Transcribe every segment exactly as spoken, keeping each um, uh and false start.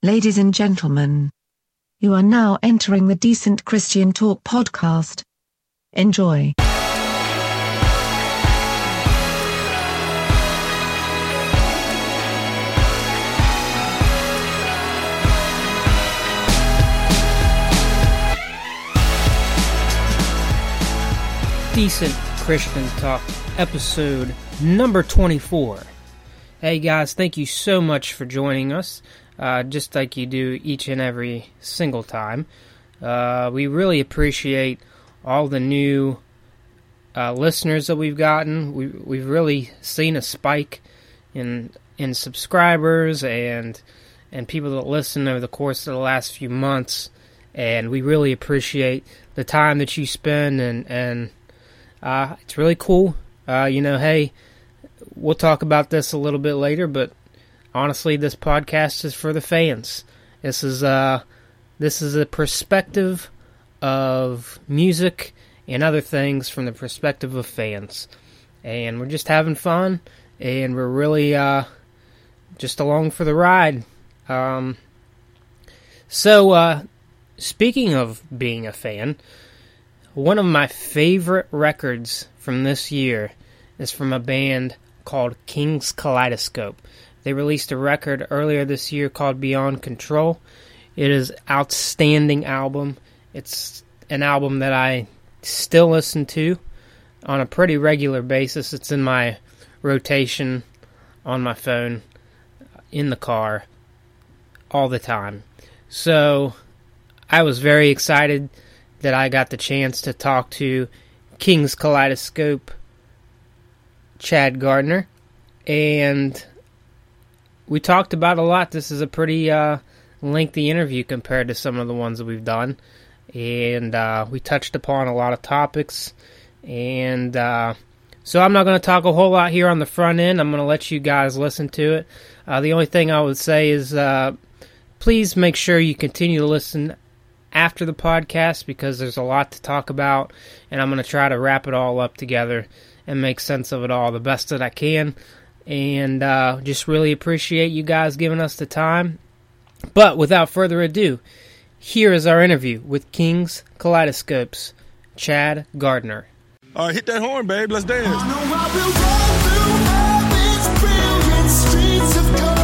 Ladies and gentlemen, you are now entering the Decent Christian Talk podcast. Enjoy. Decent Christian Talk, episode number twenty-four. Hey guys, thank you so much for joining us, uh, just like you do each and every single time. Uh, we really appreciate all the new uh, listeners that we've gotten. We, we've really seen a spike in in subscribers and and people that listen over the course of the last few months, and we really appreciate the time that you spend, and, and uh, it's really cool. Uh, you know, hey, we'll talk about this a little bit later, but honestly, this podcast is for the fans. This is uh, this is a perspective of music and other things from the perspective of fans, and we're just having fun, and we're really uh, just along for the ride. Um, so, uh, speaking of being a fan, one of my favorite records from this year is from a band called King's Kaleidoscope. They released a record earlier this year called Beyond Control. It is an outstanding album. It's an album that I still listen to on a pretty regular basis. It's in my rotation on my phone, in the car, all the time. So I was very excited that I got the chance to talk to King's Kaleidoscope Chad Gardner, and we talked about a lot. This is a pretty uh, lengthy interview compared to some of the ones that we've done, and uh, we touched upon a lot of topics, and uh, so I'm not going to talk a whole lot here on the front end. I'm going to let you guys listen to it. Uh, the only thing I would say is uh, please make sure you continue to listen after the podcast, because there's a lot to talk about, and I'm going to try to wrap it all up together and make sense of it all the best that I can, and uh, just really appreciate you guys giving us the time. But without further ado, here is our interview with King's Kaleidoscope's Chad Gardner. All right, hit that horn, babe. Let's dance. I know I will run through all these brilliant streets of gold.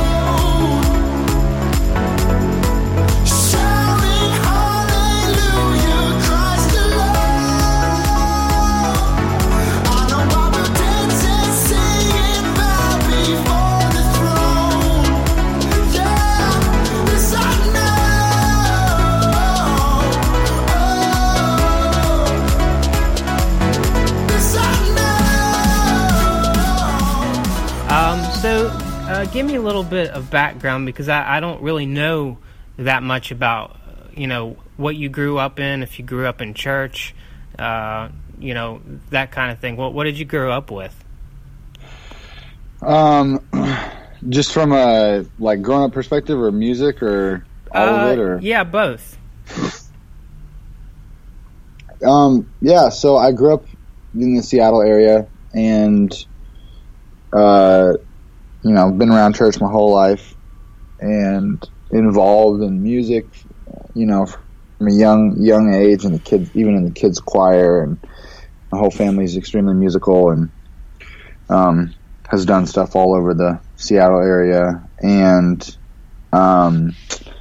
So, uh, give me a little bit of background, because I, I don't really know that much about, you know, what you grew up in, if you grew up in church, uh, you know, that kind of thing. What what did you grow up with? Um, just from a, like, grown-up perspective, or music, or all uh, of it, or? Yeah, both. Um, yeah, so I grew up in the Seattle area, and, uh, you know, been around church my whole life, and involved in music, you know, from a young young age, and the kids, even in the kids' choir, and my whole family is extremely musical, and um, has done stuff all over the Seattle area, and um,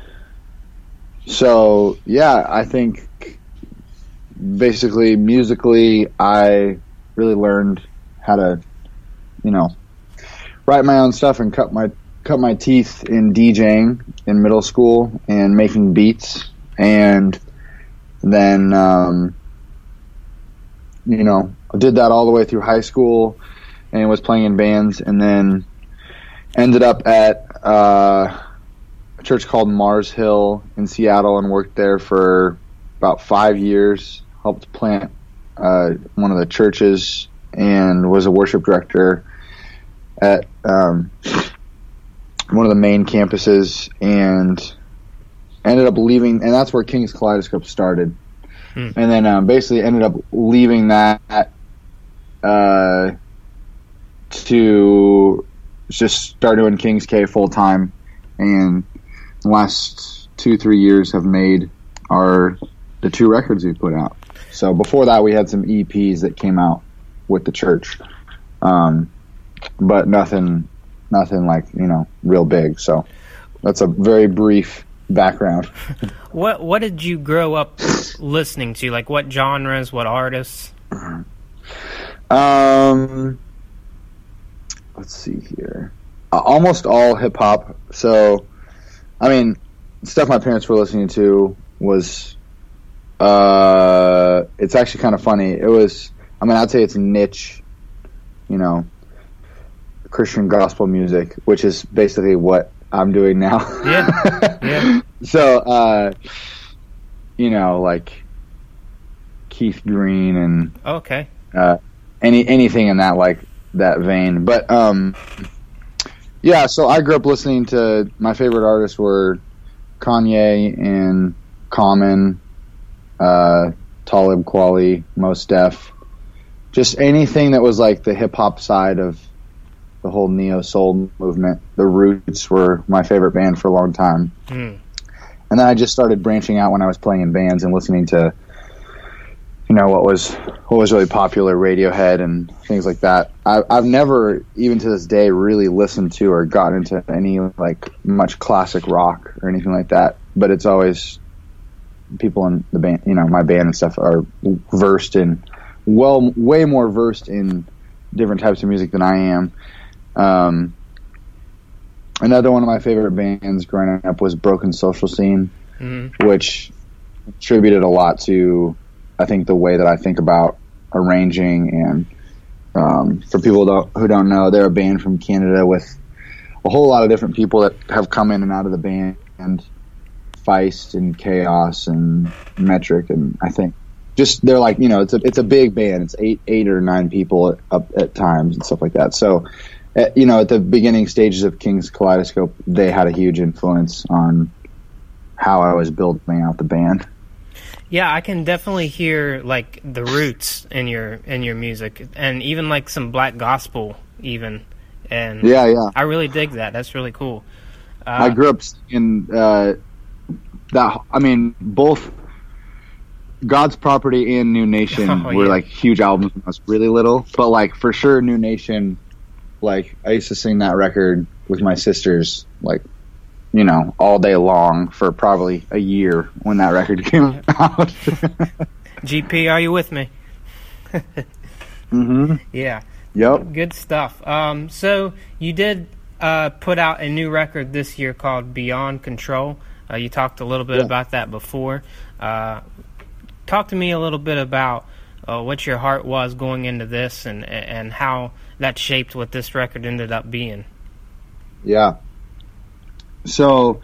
so yeah, I think basically musically, I really learned how to, you know, write my own stuff and cut my cut my teeth in DJing in middle school and making beats, and then um, you know, I did that all the way through high school and was playing in bands, and then ended up at uh, a church called Mars Hill in Seattle and worked there for about five years. Helped plant uh, one of the churches and was a worship director at um, one of the main campuses, and ended up leaving, and that's where King's Kaleidoscope started. Hmm. And then um, basically ended up leaving that uh, to just start doing King's K full time, and last two, three years have made are the two records we put out. So before that, we had some E Ps that came out with the church, um, but nothing, nothing like, you know, real big. So that's a very brief background. What What did you grow up listening to? Like, what genres, what artists? Um, let's see here. Uh, almost all hip hop. So, I mean, stuff my parents were listening to was. Uh, it's actually kind of funny. It was. I mean, I'd say it's niche. You know, Christian gospel music, which is basically what I'm doing now. Yeah. Yeah. So, uh, you know, like Keith Green and Okay. uh, any anything in that like that vein. But um, yeah, so I grew up listening to, my favorite artists were Kanye and Common, uh, Talib Kweli, Mos Def, just anything that was like the hip hop side of the whole neo soul movement. The Roots were my favorite band for a long time. Mm. And then I just started branching out when I was playing in bands and listening to, you know, what was what was really popular, Radiohead and things like that. I, I've never, even to this day, really listened to or gotten into any like much classic rock or anything like that. But it's always people in the band, you know, my band and stuff are versed in, well, way more versed in different types of music than I am. Um, Another one of my favorite bands growing up was Broken Social Scene, mm-hmm. which contributed a lot to, I think, the way that I think about arranging. And um, for people who don't, who don't know, they're a band from Canada with a whole lot of different people that have come in and out of the band, and Feist and Chaos and Metric, and I think just they're like, you know, it's a it's a big band. It's eight eight or nine people at, up at times and stuff like that. So. At, you know, at the beginning stages of King's Kaleidoscope, they had a huge influence on how I was building out the band. Yeah, I can definitely hear like the roots in your in your music, and even like some black gospel, even. And yeah, yeah, I really dig that. That's really cool. Uh, I grew up in uh, that. I mean, both God's Property and New Nation oh, were yeah. like huge albums when I was really little. But like for sure, New Nation. Like, I used to sing that record with my sisters, like, you know, all day long for probably a year when that record came out. G P, are you with me? Mm-hmm. Yeah. Yep. Good stuff. Um, so, you did uh, put out a new record this year called Beyond Control. Uh, you talked a little bit yeah. about that before. Uh, talk to me a little bit about uh, what your heart was going into this, and and how that shaped what this record ended up being. Yeah. So,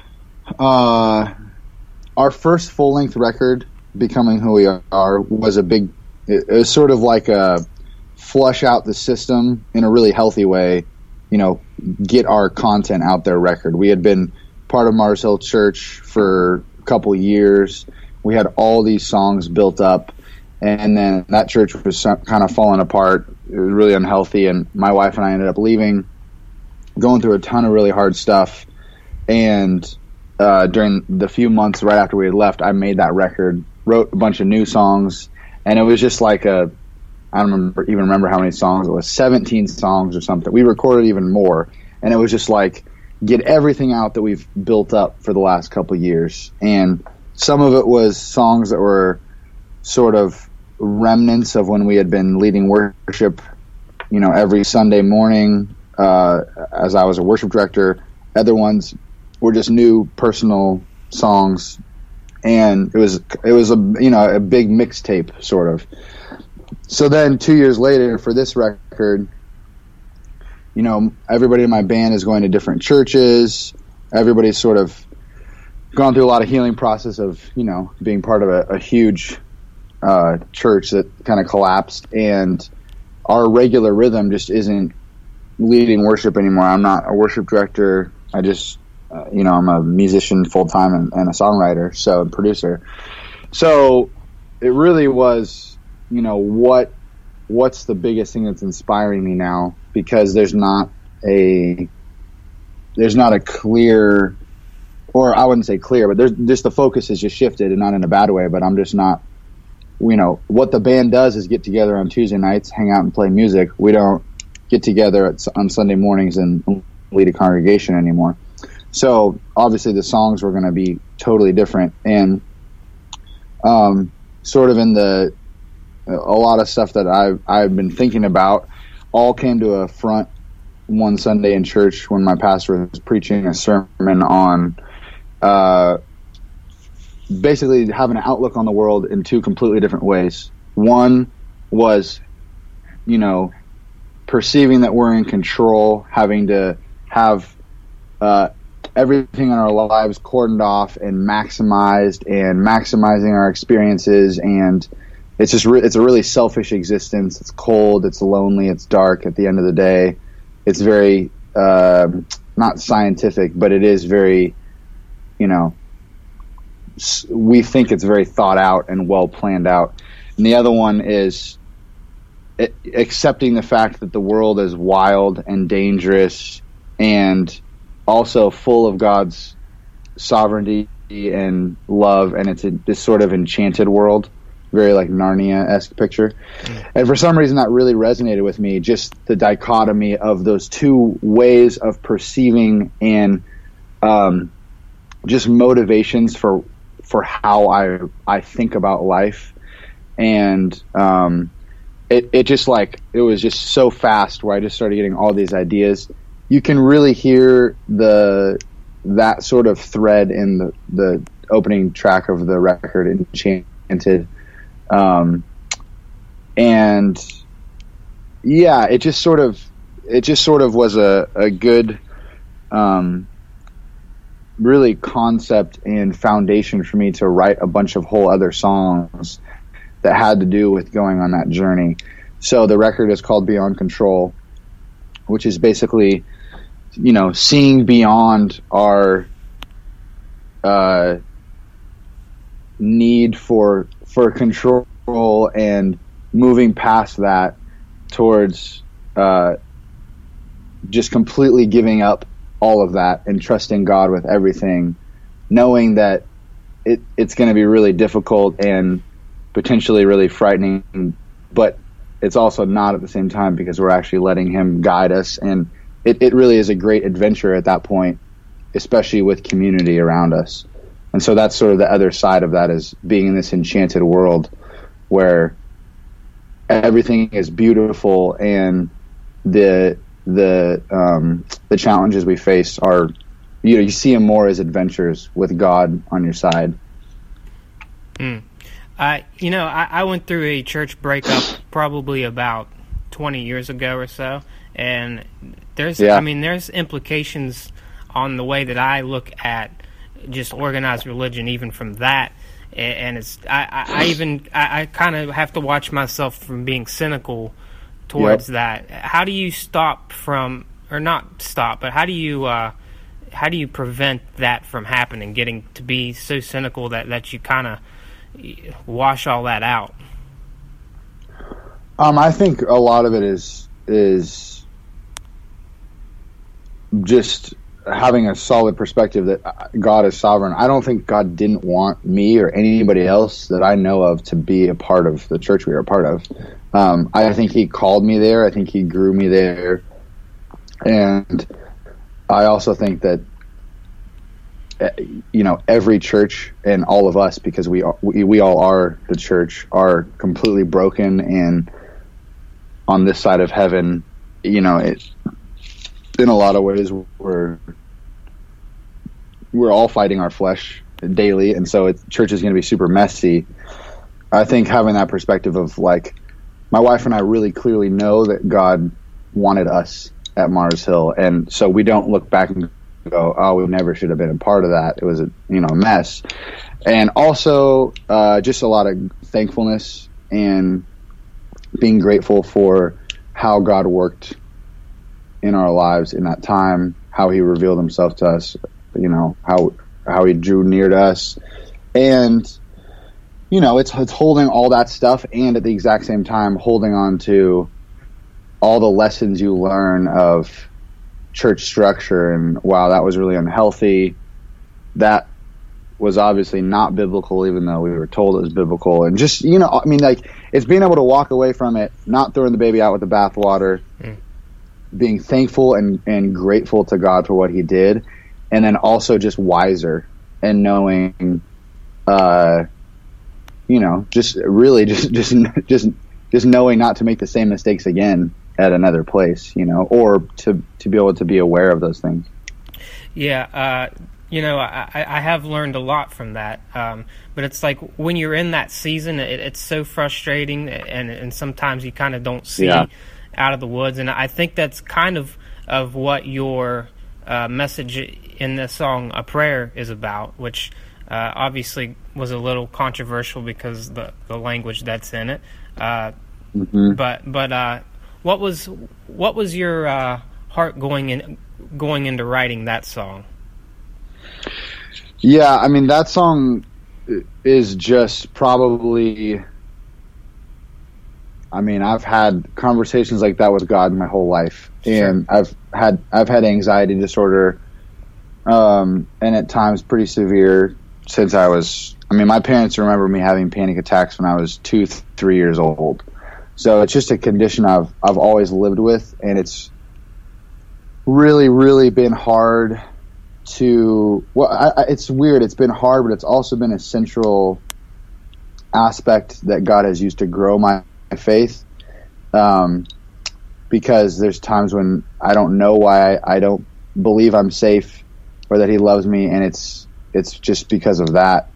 uh, our first full-length record, Becoming Who We Are, was a big, it, it was sort of like a flush out the system in a really healthy way, you know, get our content out there record. We had been part of Mars Hill Church for a couple years. We had all these songs built up, and then that church was kind of falling apart. It was really unhealthy, and my wife and I ended up leaving, going through a ton of really hard stuff. And uh, during the few months right after we had left, I made that record, wrote a bunch of new songs, and it was just like a, I don't remember, even remember how many songs it was, seventeen songs or something. We recorded even more, and it was just like, get everything out that we've built up for the last couple of years. And some of it was songs that were sort of remnants of when we had been leading worship, you know, every Sunday morning uh, as I was a worship director. Other ones were just new personal songs, and it was it was a you know a big mixtape sort of. So then two years later for this record, you know, everybody in my band is going to different churches. Everybody's sort of gone through a lot of healing process of, you know, being part of a, a huge uh, church that kind of collapsed, and our regular rhythm just isn't leading worship anymore. I'm not a worship director. I just, uh, you know, I'm a musician full time and, and a songwriter, so and producer. So it really was, you know, what what's the biggest thing that's inspiring me now? Because there's not a there's not a clear or I wouldn't say clear, but there's just the focus has just shifted, and not in a bad way, but I'm just not, you know, what the band does is get together on Tuesday nights, hang out and play music. We don't get together at, on Sunday mornings and lead a congregation anymore. So obviously the songs were going to be totally different, and um, sort of in the, a lot of stuff that I've, I've been thinking about all came to a front one Sunday in church when my pastor was preaching a sermon on uh, basically having an outlook on the world in two completely different ways. One was, you know, perceiving that we're in control, having to have uh, everything in our lives cordoned off and maximized, and maximizing our experiences, and it's just re- it's a really selfish existence. It's cold, it's lonely, it's dark at the end of the day. It's very uh, not scientific, but it is very, you know, we think it's very thought out and well planned out. And the other one is it, accepting the fact that the world is wild and dangerous and also full of God's sovereignty and love, and it's a, this sort of enchanted world, very like Narnia-esque picture. Mm. And for some reason that really resonated with me, just the dichotomy of those two ways of perceiving and um, just motivations for for how I I think about life. And um, it, it just like, it was just so fast where I just started getting all these ideas. You can really hear the that sort of thread in the, the opening track of the record, Enchanted. Um, and yeah, it just sort of, it just sort of was a, a good, um, really concept and foundation for me to write a bunch of whole other songs that had to do with going on that journey. So the record is called Beyond Control, which is basically, you know, seeing beyond our, uh, need for for control and moving past that towards uh, just completely giving up all of that and trusting God with everything, knowing that it it's going to be really difficult and potentially really frightening, but it's also not at the same time, because we're actually letting Him guide us, and it, it really is a great adventure at that point, especially with community around us. And so that's sort of the other side of that, is being in this enchanted world where everything is beautiful, and the the um, the challenges we face are, you know, you see them more as adventures with God on your side. Mm. Uh, you know, I, I went through a church breakup probably about twenty years ago or so, and there's, yeah. I mean, there's implications on the way that I look at just organized religion, even from that. And it's I, I even I, I kind of have to watch myself from being cynical towards yep. that. How do you stop from, or not stop, but how do you uh, how do you prevent that from happening? Getting to be so cynical that, that you kind of wash all that out. Um, I think a lot of it is is just having a solid perspective that God is sovereign. I don't think God didn't want me or anybody else that I know of to be a part of the church we are a part of. Um, I think He called me there. I think He grew me there. And I also think that, you know, every church and all of us, because we are, we, we all are the church, are completely broken, and on this side of heaven, you know, it, in a lot of ways, we're we're all fighting our flesh daily, and so it, church is going to be super messy. I think having that perspective of, like, my wife and I really clearly know that God wanted us at Mars Hill, and so we don't look back and go, oh, we never should have been a part of that. It was a, you know, mess. And also uh, just a lot of thankfulness and being grateful for how God worked in our lives in that time, how He revealed Himself to us, you know, how how He drew near to us. And, you know, it's, it's holding all that stuff, and at the exact same time holding on to all the lessons you learn of church structure, and wow, that was really unhealthy. that was obviously not biblical, even though we were told it was biblical. And just, you know, I mean, like, it's being able to walk away from it, not throwing the baby out with the bathwater, mm. being thankful and, and grateful to God for what he did, and then also just wiser and knowing, uh, you know, just really just, just, just, just knowing not to make the same mistakes again at another place, you know, or to, to be able to be aware of those things. Yeah, uh, you know, I, I have learned a lot from that, um, but it's like when you're in that season, it, it's so frustrating, and, and sometimes you kind of don't see yeah. out of the woods, and I think that's kind of, of what your uh, message in the song A Prayer is about, which uh, obviously was a little controversial because the, the language that's in it, uh, mm-hmm. but but uh, what was what was your uh, heart going in going into writing that song? Yeah, I mean, that song is just probably, I mean, I've had conversations like that with God my whole life. Sure. And I've had, I've had anxiety disorder, um, and at times pretty severe since I was, I mean, my parents remember me having panic attacks when I was two, th- three years old. So it's just a condition I've, I've always lived with, and it's really, really been hard to, well, I, I, it's weird. It's been hard, but it's also been a central aspect that God has used to grow my, my faith. Um, because there's times when I don't know why I, I don't believe I'm safe or that he loves me, and it's it's just because of that.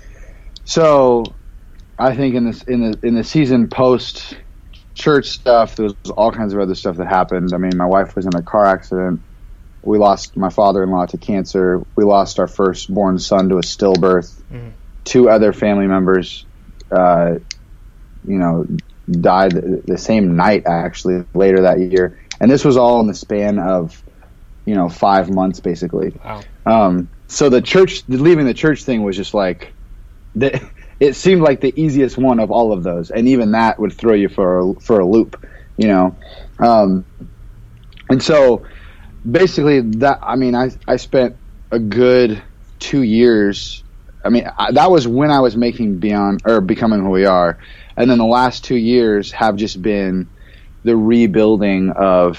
So I think in this in the in the season post church stuff, there was all kinds of other stuff that happened. I mean, my wife was in a car accident. We lost my father-in-law to cancer. We lost our firstborn son to a stillbirth. Mm. Two other family members, uh, you know, died the same night, actually, later that year. And this was all in the span of, you know, five months, basically. Wow. Um, so the church, leaving the church thing was just like, the, it seemed like the easiest one of all of those. And even that would throw you for a, for a loop, you know. Um, and so basically that, I mean, I, I spent a good two years. I mean, I, that was when I was making Beyond, or Becoming Who We Are. And then the last two years have just been the rebuilding of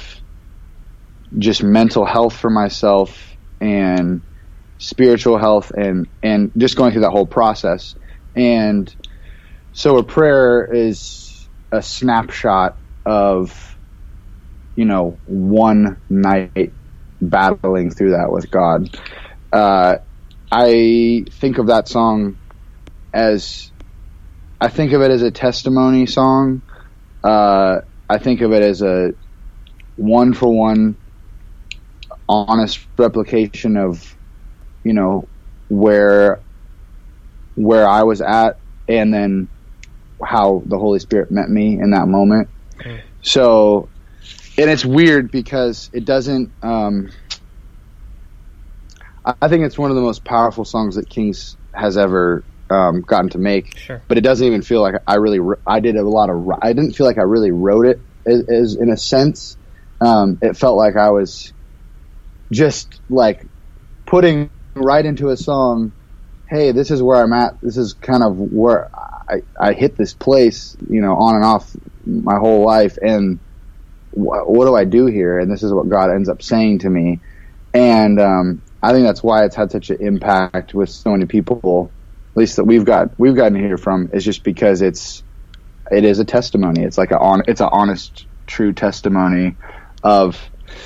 just mental health for myself and spiritual health, and, and just going through that whole process. And so A Prayer is a snapshot of, you know, one night battling through that with God. Uh, I think of that song as, I think of it as a testimony song. Uh, I think of it as a one for one honest replication of, you know, where, where I was at, and then how the Holy Spirit met me in that moment. Okay. So, and it's weird because it doesn't, um, I think it's one of the most powerful songs that Kings has ever um, gotten to make. Sure. But it doesn't even feel like I really, I did a lot of, I didn't feel like I really wrote it as, as in a sense. Um, it felt like I was just like putting right into a song, hey, this is where I'm at. This is kind of where I, I hit this place, you know, on and off my whole life. And wh- what do I do here? And this is what God ends up saying to me. And um, I think that's why it's had such an impact with so many people, at least that we've got, we've gotten to hear from, is just because it's, it is a testimony. It's like a on, it's an honest, true testimony of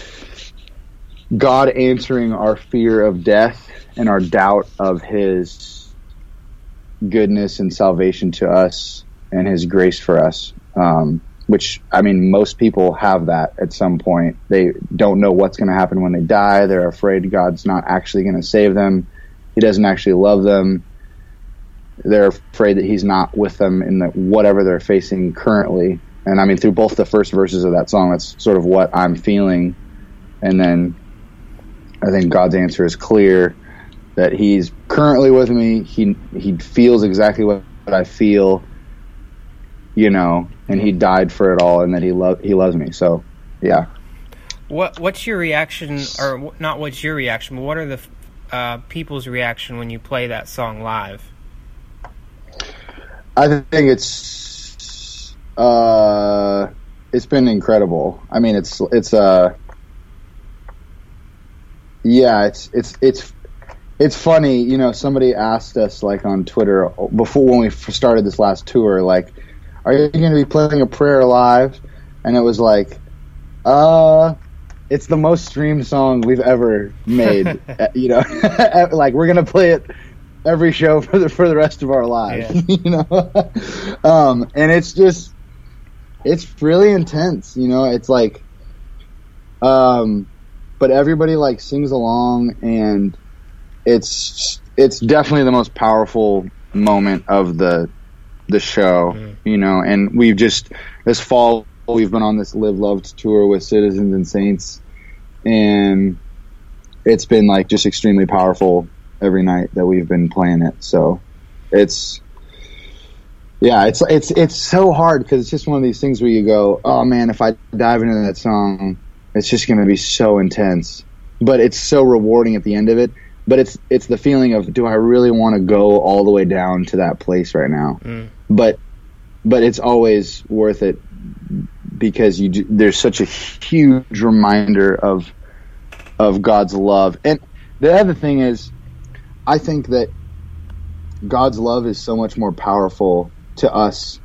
God answering our fear of death and our doubt of his goodness and salvation to us and his grace for us. Um, which, I mean, most people have that at some point. They don't know what's going to happen when they die. They're afraid God's not actually going to save them. He doesn't actually love them. They're afraid that he's not with them in the whatever they're facing currently. And I mean, through both the first verses of that song, that's sort of what I'm feeling. And then I think God's answer is clear, that he's currently with me. He he feels exactly what, what I feel, you know, and he died for it all, and that he lo- he loves me. So, yeah. What what's your reaction, or not? What's your reaction? But what are the uh, people's reaction when you play that song live? I think it's uh, it's been incredible. I mean, it's it's uh, yeah, it's it's it's it's funny. You know, somebody asked us like on Twitter before when we started this last tour, like, "Are you going to be playing a prayer live?" And it was like, uh. It's the most streamed song we've ever made. You know, like we're gonna play it every show for the for the rest of our lives. Yeah. You know, um, and it's just it's really intense. You know, it's like, um, but everybody like sings along, and it's it's definitely the most powerful moment of the the show. Mm. You know, and we've just this fall. We've been on this Live Loved tour with Citizens and Saints, and it's been like just extremely powerful every night that we've been playing it. So it's, yeah, it's it's it's so hard because it's just one of these things where you go, oh man, if I dive into that song, it's just going to be so intense. But it's so rewarding at the end of it. But it's it's the feeling of, do I really want to go all the way down to that place right now? Mm. But but it's always worth it. Because you do, there's such a huge reminder of of God's love. And the other thing is, I think that God's love is so much more powerful to us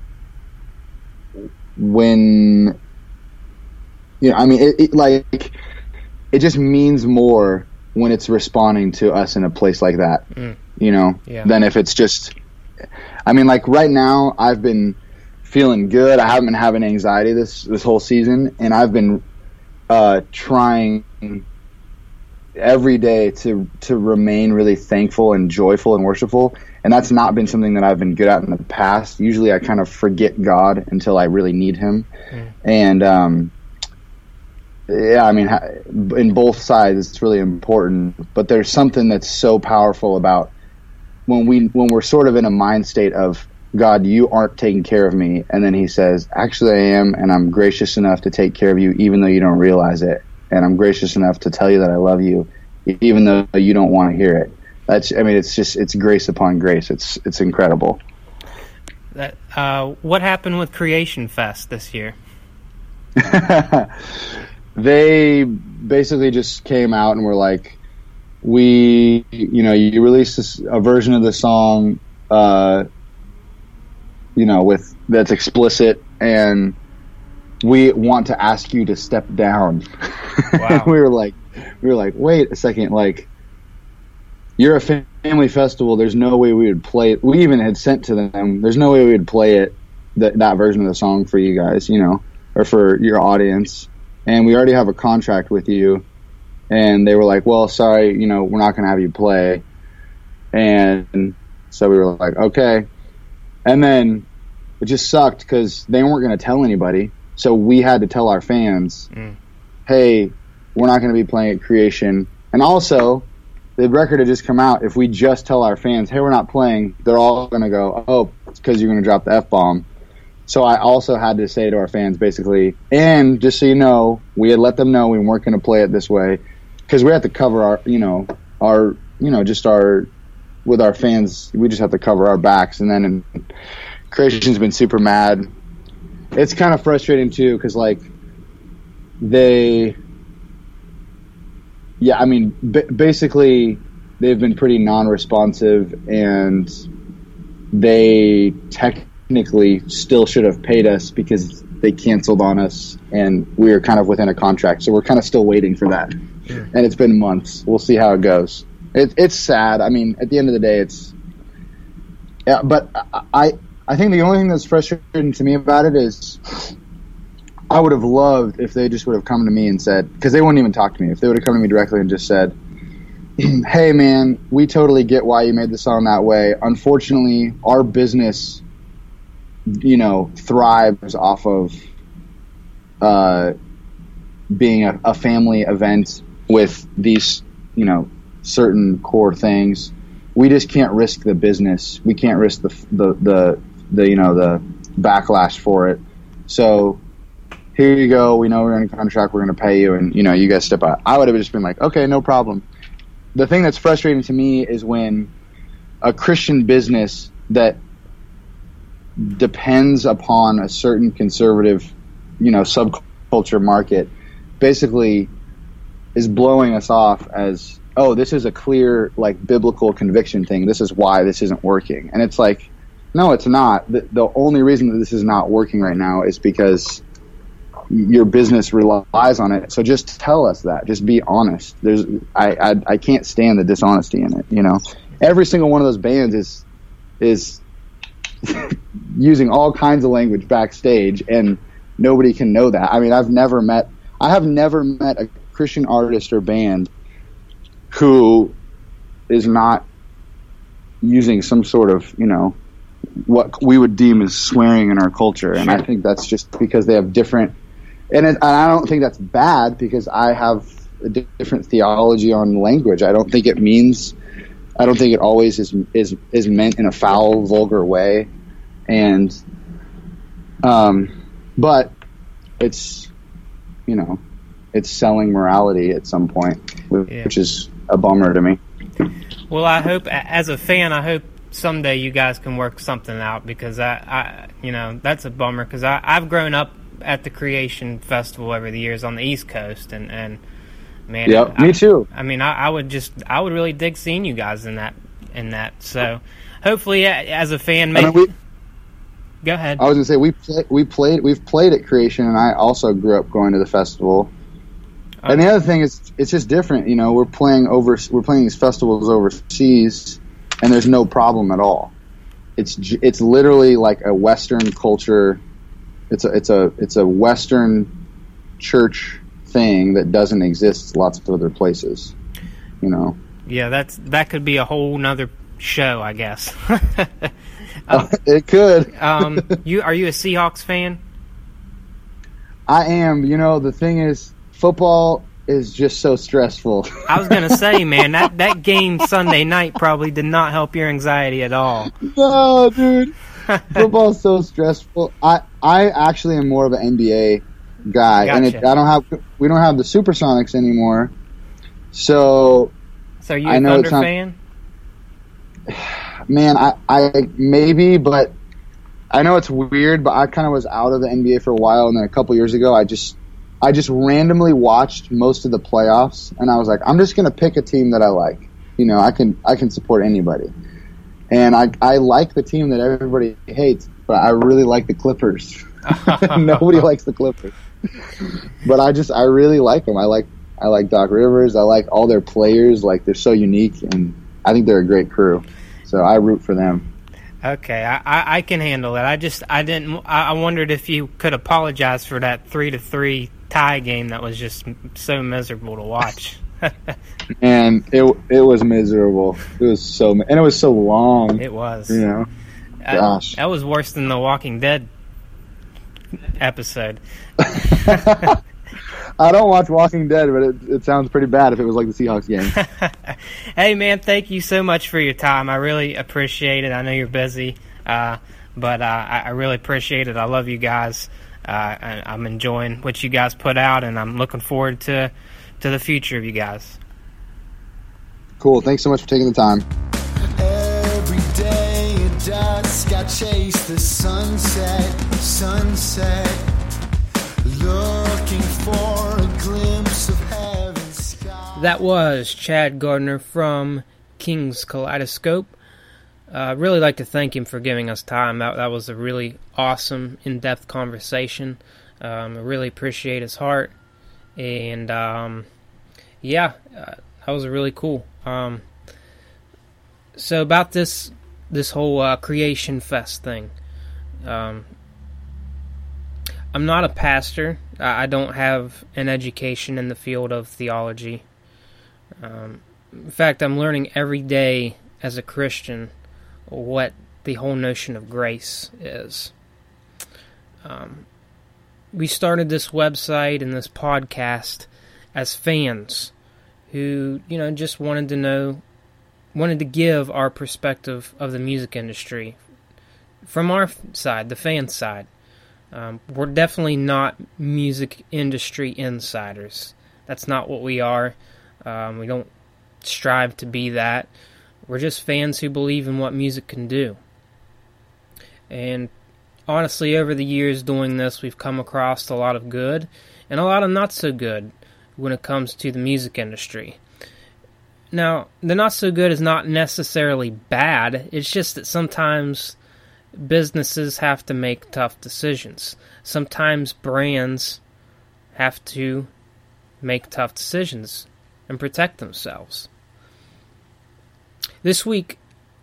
when, you know, I mean, it, it like, it just means more when it's responding to us in a place like that, mm. you know, yeah. than if it's just, I mean, like right now I've been feeling good. I haven't been having anxiety this this whole season, and I've been uh, trying every day to to remain really thankful and joyful and worshipful. And that's not been something that I've been good at in the past. Usually, I kind of forget God until I really need Him. Mm. And um, yeah, I mean, in both sides, it's really important. But there's something that's so powerful about when we when we're sort of in a mind state of, God, you aren't taking care of me. And then he says, actually I am, and I'm gracious enough to take care of you even though you don't realize it. And I'm gracious enough to tell you that I love you even though you don't want to hear it. That's, I mean, it's just, it's grace upon grace. It's, it's incredible. That, uh, what happened with Creation Fest this year? They basically just came out and were like, we, you know, you released this, a version of the song, uh, you know, with that's explicit, and we want to ask you to step down. Wow. we were like, we were like, wait a second, like, you're a family festival. There's no way we would play it. We even had sent to them. There's no way we would play it, that that version of the song for you guys, you know, or for your audience. And we already have a contract with you. And they were like, well, sorry, you know, we're not going to have you play. And so we were like, okay. And then it just sucked because they weren't going to tell anybody. So we had to tell our fans, mm. hey, we're not going to be playing at Creation. And also, the record had just come out. If we just tell our fans, hey, we're not playing, they're all going to go, oh, it's because you're going to drop the F-bomb. So I also had to say to our fans, basically, and just so you know, we had let them know we weren't going to play it this way. Because we had to cover our, you know, our, you know, just our, with our fans, we just have to cover our backs. And then in, Creation's been super mad. It's kind of frustrating too, because like they, yeah, I mean, b- basically they've been pretty non-responsive, and they technically still should have paid us because they canceled on us, and we were kind of within a contract, so we're kind of still waiting for that. Yeah. And it's been months. We'll see how it goes. It, it's sad. I mean, at the end of the day, it's yeah. But I, I think the only thing that's frustrating to me about it is I would have loved if they just would have come to me and said, because they wouldn't even talk to me. If they would have come to me directly and just said, "Hey, man, we totally get why you made the song that way. Unfortunately, our business, you know, thrives off of uh, being a, a family event with these, you know, certain core things. We just can't risk the business. We can't risk the the the, the you know the backlash for it. So here you go. We know we're in a contract. We're going to pay you, and you know, you guys step out." I would have just been like, "Okay, no problem." the thing that's frustrating to me is when a Christian business that depends upon a certain conservative, you know, subculture market basically is blowing us off as, oh, this is a clear, like, biblical conviction thing. This is why this isn't working. And it's like, no, it's not. The, the only reason that this is not working right now is because your business relies on it. So just tell us that. Just be honest. There's, I, I, I can't stand the dishonesty in it. You know, every single one of those bands is, is using all kinds of language backstage, and nobody can know that. I mean, I've never met, I have never met a Christian artist or band who is not using some sort of, you know, what we would deem as swearing in our culture. And I think that's just because they have different, and, it, and I don't think that's bad, because I have a di- different theology on language. I don't think it means, I don't think it always is is is meant in a foul, vulgar way. And um but it's, you know, it's selling morality at some point, which Yeah. is a bummer to me. Well, I hope, as a fan, I hope someday you guys can work something out, because I, I you know, that's a bummer, because I've grown up at the Creation Festival over the years on the East Coast, and, and man, Yep, I, me too. I mean, I, I would just, I would really dig seeing you guys in that, in that. So, hopefully, a- as a fan, I maybe. mean, we, Go ahead. I was gonna say we play, we played we've played at Creation, and I also grew up going to the festival. Okay. And the other thing is, it's just different. You know, we're playing over we're playing these festivals overseas, and there's no problem at all. It's j- it's literally like a Western culture. It's a it's a it's a Western church thing that doesn't exist lots of other places. You know. Yeah, that's that could be a whole nother show, I guess. Uh, it could. um, you are you a Seahawks fan? I am. You know, the thing is, football is just so stressful. I was gonna say, man, that, that game Sunday night probably did not help your anxiety at all. No, dude. Football's so stressful. I I actually am more of an N B A guy, and it, Gotcha. I don't have we don't have the Supersonics anymore. So, So are you I a know Thunder it's not- fan? man, I I maybe, but I know it's weird. But I kind of was out of the N B A for a while, and then a couple years ago, I just I just randomly watched most of the playoffs, and I was like, I'm just gonna pick a team that I like. You know, I can I can support anybody. And I I like the team that everybody hates, but I really like the Clippers. Nobody likes the Clippers, but I just I really like them. I like I like Doc Rivers. I like all their players. Like, they're so unique, and I think they're a great crew. So I root for them. Okay, I, I, I can handle that. I just I didn't. I I wondered if you could apologize for that three to three tie game that was just so miserable to watch. And it it was miserable. It was so and it was so long. It was. You know, Uh, gosh. that was worse than the Walking Dead episode. I don't watch Walking Dead, but it, it sounds pretty bad if it was like the Seahawks game. Hey, man, thank you so much for your time. I really appreciate it. I know you're busy, uh, but uh, I, I really appreciate it. I love you guys. Uh, and I'm enjoying what you guys put out, and I'm looking forward to to the future of you guys. Cool. Thanks so much for taking the time. Every day at dusk I chase the sunset, sunset, looking for a glimpse of heaven's sky. That was Chad Gardner from King's Kaleidoscope. I uh, really like to thank him for giving us time. That, that was a really awesome, in-depth conversation. Um, I really appreciate his heart. And, um, yeah, uh, that was really cool. Um, so about this this whole uh, Creation Fest thing. Um, I'm not a pastor. I I don't have an education in the field of theology. Um, in fact, I'm learning every day as a Christian what the whole notion of grace is. Um, we started this website and this podcast as fans who, you know, just wanted to know, wanted to give our perspective of the music industry from our side, the fan side. Um, we're definitely not music industry insiders. That's not what we are. Um, we don't strive to be that. We're just fans who believe in what music can do. And honestly, over the years doing this, we've come across a lot of good and a lot of not so good when it comes to the music industry. Now, the not so good is not necessarily bad. It's just that sometimes businesses have to make tough decisions. Sometimes brands have to make tough decisions and protect themselves. This week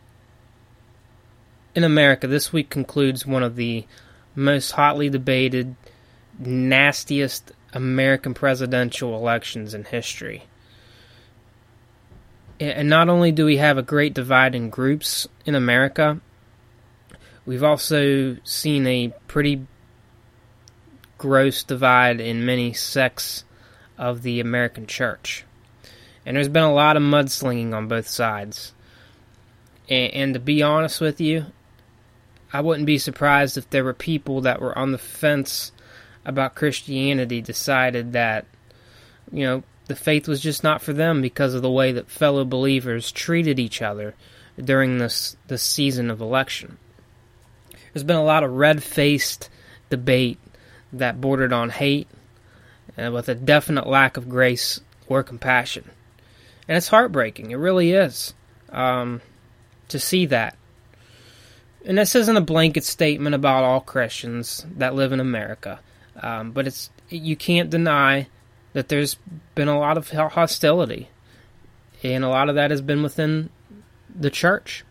in America, this week concludes one of the most hotly debated, nastiest American presidential elections in history. And not only do we have a great divide in groups in America, we've also seen a pretty gross divide in many sects of the American church. And there's been a lot of mudslinging on both sides. And, and to be honest with you, I wouldn't be surprised if there were people that were on the fence about Christianity decided that, you know, the faith was just not for them because of the way that fellow believers treated each other during this, this season of election. There's been a lot of red-faced debate that bordered on hate uh, with a definite lack of grace or compassion. And it's heartbreaking. It really is um, to see that. And this isn't a blanket statement about all Christians that live in America. Um, but it's you can't deny that there's been a lot of hostility. And a lot of that has been within the church.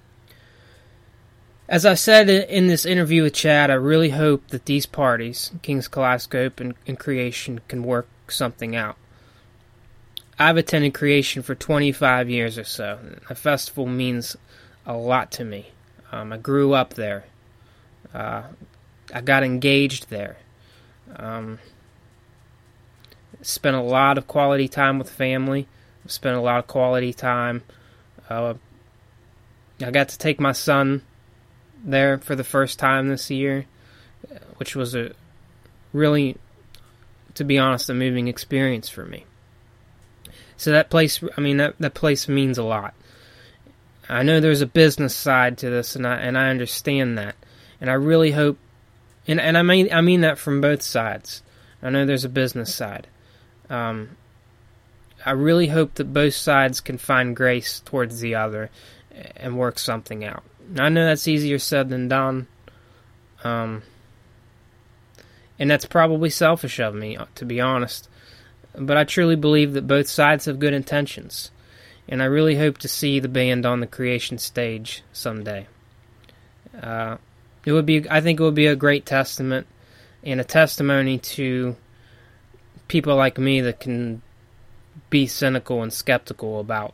As I said in this interview with Chad, I really hope that these parties, King's Kaleidoscope and, and Creation, can work something out. I've attended Creation for twenty-five years or so. The festival means a lot to me. Um, I grew up there. Uh, I got engaged there. Um, spent a lot of quality time with family. Spent a lot of quality time. Uh, I got to take my son there for the first time this year, which was a really, to be honest, a moving experience for me. So that place, I mean, that, that place means a lot. I know there's a business side to this, and I and I understand that, and I really hope, and and I mean I mean that from both sides. I know there's a business side. Um, I really hope that both sides can find grace towards the other and work something out. I know that's easier said than done, um, and that's probably selfish of me, to be honest. But I truly believe that both sides have good intentions. And I really hope to see the band on the Creation stage someday. Uh, it would be, I think it would be a great testament and a testimony to people like me that can be cynical and skeptical about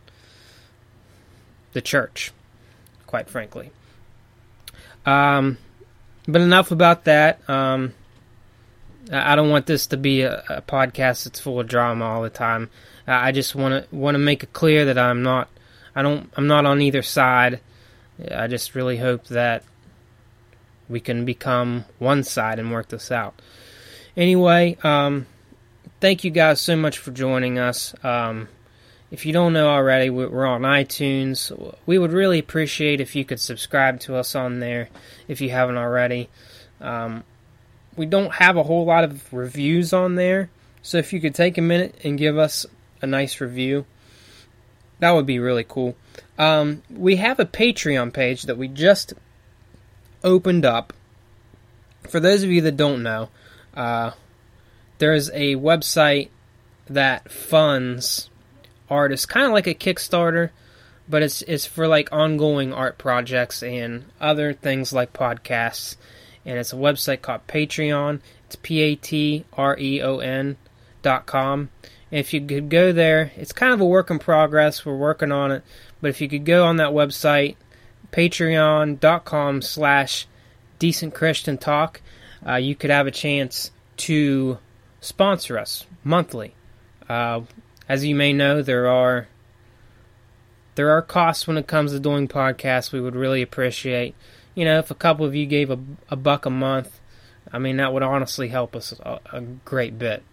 the church, quite frankly. Um, but enough about that. Um, I don't want this to be a, a podcast that's full of drama all the time. I just want to want to make it clear that I'm not, I don't, I'm not on either side. I just really hope that we can become one side and work this out. Anyway, um, thank you guys so much for joining us. Um, if you don't know already, we're on iTunes. We would really appreciate if you could subscribe to us on there if you haven't already. Um, we don't have a whole lot of reviews on there, so if you could take a minute and give us a nice review, that would be really cool. Um, we have a Patreon page that we just opened up. For those of you that don't know, uh, there's a website that funds artists, kind of like a Kickstarter, but it's it's for like ongoing art projects and other things like podcasts. And it's a website called Patreon. It's P A T R E O N dot com. And if you could go there, it's kind of a work in progress. We're working on it. But if you could go on that website, patreon.com slash decent Christian talk, uh, you could have a chance to sponsor us monthly. Uh, as you may know, there are there are costs when it comes to doing podcasts. We would really appreciate, you know, if a couple of you gave a, a buck a month. I mean, that would honestly help us a, a great bit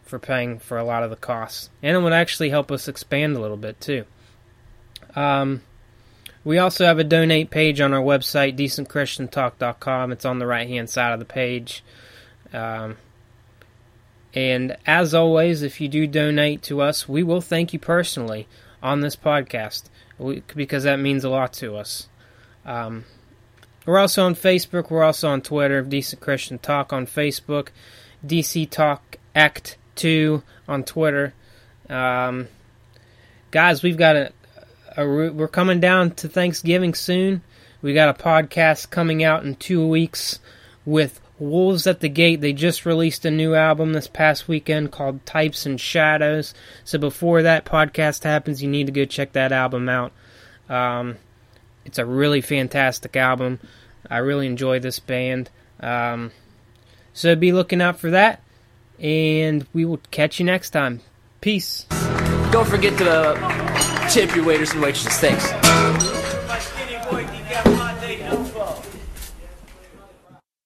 for paying for a lot of the costs. And it would actually help us expand a little bit, too. Um, we also have a donate page on our website, decent christian talk dot com. It's on the right-hand side of the page. Um, and as always, if you do donate to us, we will thank you personally on this podcast, we, because that means a lot to us. Um, we're also on Facebook. We're also on Twitter, Decent Christian Talk on Facebook, D C Talk Act two on Twitter. Um, guys, we've got a, a, we're coming down to Thanksgiving soon. We got a podcast coming out in two weeks with Wolves at the Gate. They just released a new album this past weekend called Types and Shadows. So before that podcast happens, you need to go check that album out. Um, it's a really fantastic album. I really enjoy this band. Um, so be looking out for that. And we will catch you next time. Peace. Don't forget to uh, tip your waiters and waitresses. Thanks. My skinny boy, he got my day info.